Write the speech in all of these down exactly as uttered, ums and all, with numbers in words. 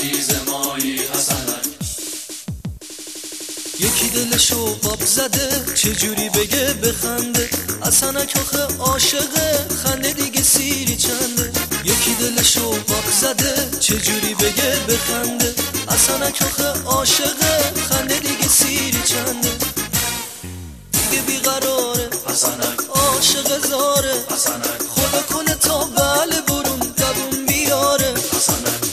عزیز مایی حسنک. یکی دلشو قاب زده چجوری بگه بخنده، حسنک آخه عاشقه خنده دیگه سیری چنده. یکی دلشو قاب زده چجوری بگه بخنده، حسنک آخه عاشقه خنده دیگه سیری چنده. دیگه بیقراره حسنک، عاشق زاره حسنک، خدا کنه تا بله برون دوون بیاره حسنک.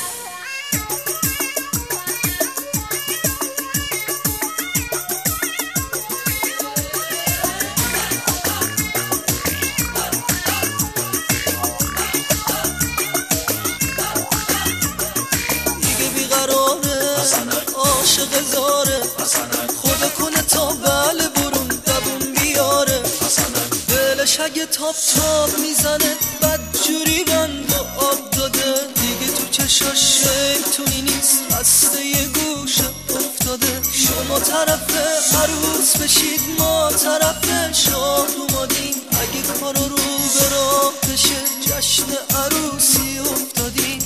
دیگه بیقراره حسنک، عاشق زاره حسنک، خدا کنه تا بله برون دوون بیاره حسنک. دلش اگه تاب تاب میزنه بد جوری بند و آب داده، دیگه تو چشاش شیطونی نیست بسته یه گوشه افتاده. شما طرف عروس بشید ما طرف شاد اومدیم، اگه کارا رو به راه بشه جشن عروسی افتادیم.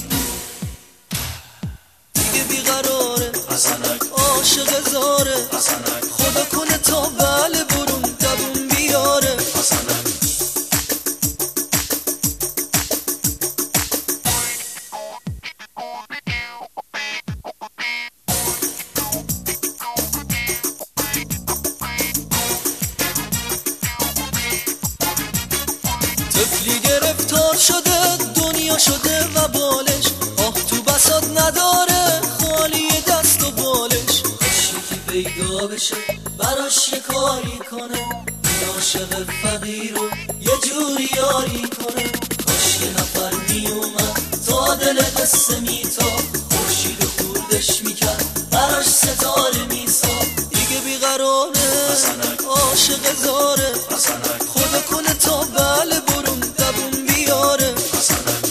دیگه بیقراره حسنک، عاشق زاره حسنک، خدا کنه تا بله برون دوون بیاره حسنک. طفلی گرفتار شده دنیا شده و بالش، آه تو بساط نداره خالی دست و بالش. کاش یکی پیدا بشه براش یه کاری کنه، این عاشق فقیر رو یه جوری یاری کنه. کاش یه نفر میومد تا دل قصه میتاب، خورشید خوردش میکرد براش ستاره میساب. دیگه بیقراره حسنک، عاشق زاره حسنک، خدا کنه تا بله برون دوون بیاره حسنک.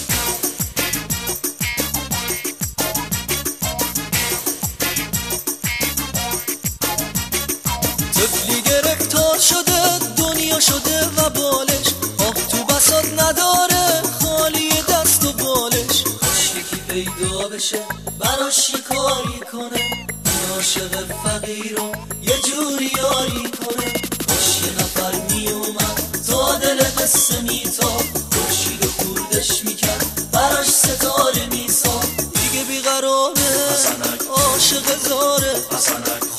طفلی گرفتار شده دنیا شده و بالش، آه تو بساط نداره خالی دست و بالش. کاش یکی پیدا بشه براش یه کاری کنه، این عاشق فقیر رو یه جوری یاری کنه. کاش یه نفر میومد تا دل قصه میتاب، خورشید خوردش میکرد براش ستاره میساب. دیگه بیقراره حسنک، عاشق زاره حسنک،